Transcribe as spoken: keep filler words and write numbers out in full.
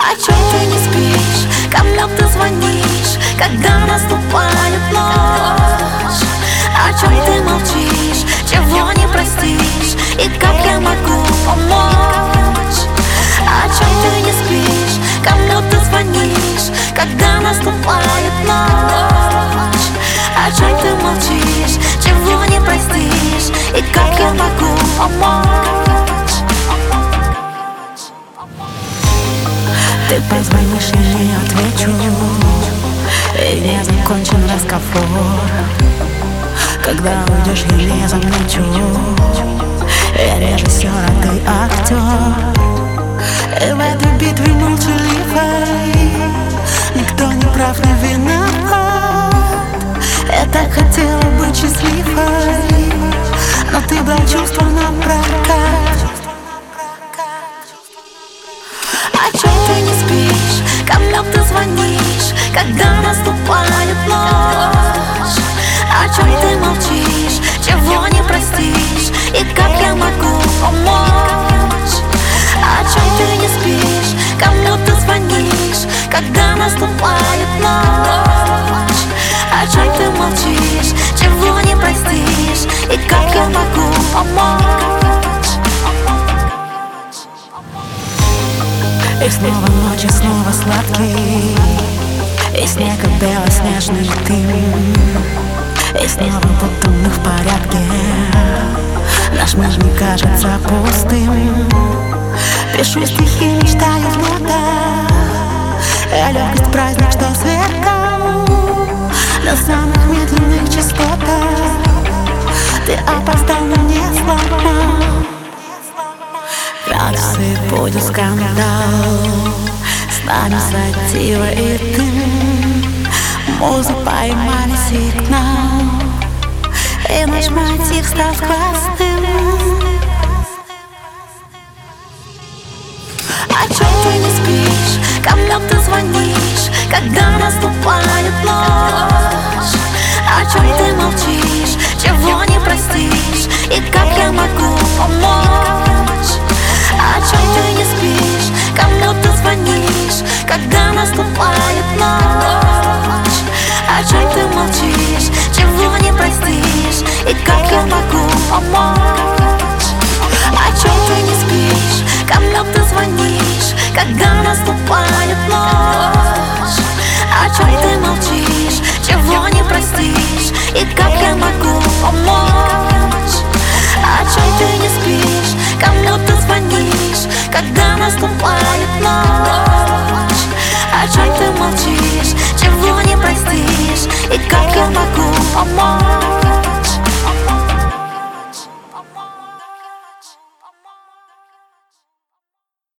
О чем ты не спишь, кому ты звонишь, когда наступает ночь? О чем ты молчишь, чего не простишь, и как я могу помочь? О чем ты не спишь, кому ты звонишь, когда наступает ночь? О чем ты молчишь, чего не простишь, и как я могу помочь? Ты позвонишь, я не отвечу, и не закончен разговор. Когда уйдешь, я не замечу. Я режиссер, а ты актер. И в этой битве молчаливой никто не прав, не виноват. Я так хотела быть счастливой, но ты брал чувства напрокат. О чем ты не спишь, кому ты звонишь, когда наступает ночь? О чем ты молчишь, чего не простишь, и как я могу помочь? О чем ты не спишь, кому ты звонишь, когда наступает ночь? О чем ты молчишь, чего не простишь, и как я могу помочь? И снова ночь, и снова сладкий, и снег, и белоснежный дым. И снова будто мы в порядке, наш мир не кажется пустым. Пишу стихи, мечтаю в нотах, а легкость праздник, что сверкал на самых медленных частотах. Ты опоздал, но не сломал. Градусы будет скандал, с нами сатира и дым. Музы поймали сигнал, и наш мотив стал сквозным. О чем ты не спишь, кому ты звонишь, когда наступает ночь? О чем ты молчишь, чего не простишь, и как я могу помочь? О чем ты не спишь, кому ты звонишь, когда наступает ночь? О чем ты молчишь, чего не простишь, и как я могу помочь? О чем ты не спишь, кому ты звонишь, когда наступает ночь? О чем ты молчишь, чего не простишь, и как я могу помочь? О чем ты не спишь, кому ты звонишь, когда наступает ночь?